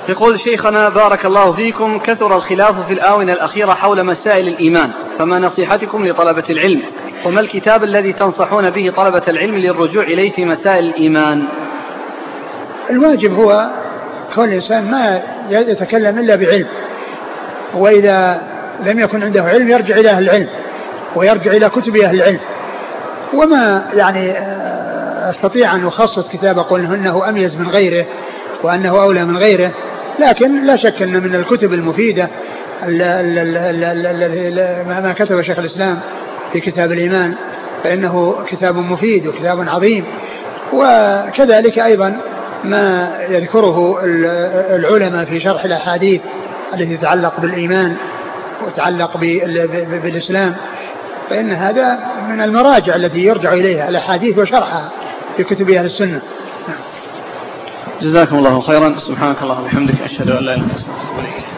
يقول شيخنا بارك الله فيكم: كثر الخلاف في الآونة الأخيرة حول مسائل الإيمان، فما نصيحتكم لطلبة العلم؟ وما الكتاب الذي تنصحون به طلبة العلم للرجوع إليه في مسائل الإيمان؟ الواجب هو كل إنسان ما يتكلم إلا بعلم، وإذا لم يكن عنده علم يرجع إلى أهل العلم ويرجع إلى كتب أهل العلم. وما يعني أستطيع أن أخصص كتاب أقول أنه أميز من غيره وأنه أولى من غيره، لكن لا شك أن من الكتب المفيدة ما كتب شيخ الإسلام في كتاب الإيمان، فإنه كتاب مفيد وكتاب عظيم. وكذلك أيضا ما يذكره العلماء في شرح الأحاديث التي تتعلق بالإيمان وتتعلق بالإسلام، فإن هذا من المراجع التي يرجع إليها الأحاديث وشرحها في كتب أهل السنة. جزاكم الله خيرا. سبحانك اللهم وبحمدك، أشهد أن لا إله إلا أنت، أستغفرك.